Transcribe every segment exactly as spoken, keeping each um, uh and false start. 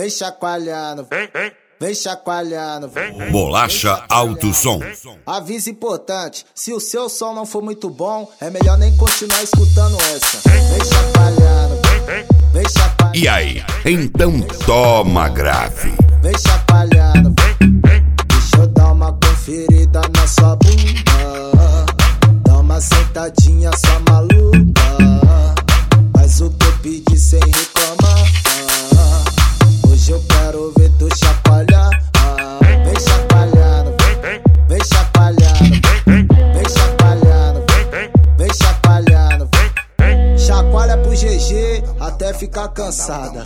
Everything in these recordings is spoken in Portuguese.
vem chacoalhando, vem, vem, vem chacoalhando, vem. Bolacha Alto Som. Aviso importante, se o seu som não for muito bom, é melhor nem continuar escutando essa. Vem chacoalhando, vem, vem chacoalhando. E aí, então toma grave. Vem chacoalhando, vem, deixa eu dar uma conferida na sua bunda. Dá uma sentadinha sua maluca, faz o que eu pedi sem reclamar. Hoje eu quero ver tu chacoalhar. Vem chacoalhando, vem, vem chacoalhando, vem chacoalhando, vem chacoalhando, vem. Chacoalha pro G G até ficar cansada.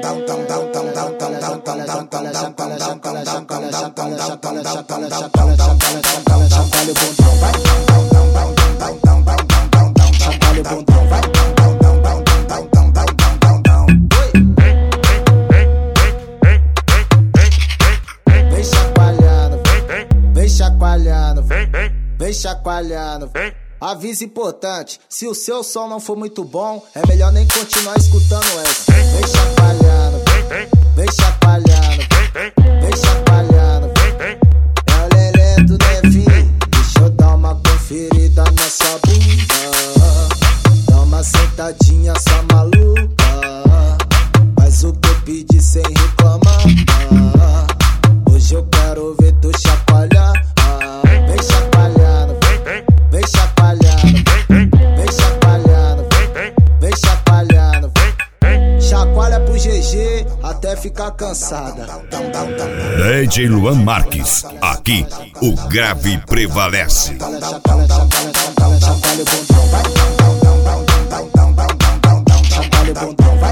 Chacoalhando, vem, vem chacoalhando, vem. Aviso importante, se o seu som não for muito bom, é melhor nem continuar escutando essa. Vem chacoalhando, vem, vem chacoalhando, vem, vem chacoalhando, vem. É o lelé do Nevinho, deixa eu dar uma conferida na sua bunda. Dá uma sentadinha sua maluca, faz o que eu pedi sem reclamar. Hoje eu quero ver tu chacoalhar. Vem chacoalhando, vem, vem chacoalhando, vem chacoalhando, vem chacoalhando, vem. Chacoalha pro G G até ficar cansada. D J Luan Marques, aqui o grave prevalece. Chacoalha o bundão, vai. Chacoalha o bundão, vai.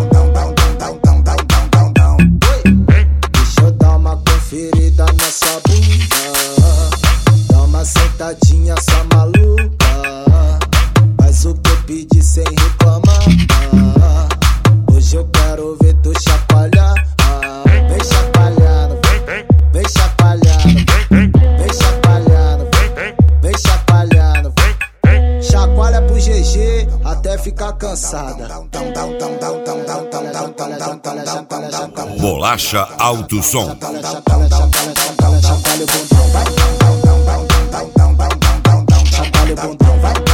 Deixa eu dar uma conferida na sua bunda. Dá uma sentadinha sua maluca, faz o que eu pedi sem reclamar. Hoje eu quero ver tu chacoalhar. Vem chacoalhando, vem chacoalhando, vem chacoalhando, vem chacoalhando, vem. Chacoalha pro G G até ficar cansada. Bolacha Alto Som. Chacoalha o bundão, vai. Chacoalha o bundão, vai.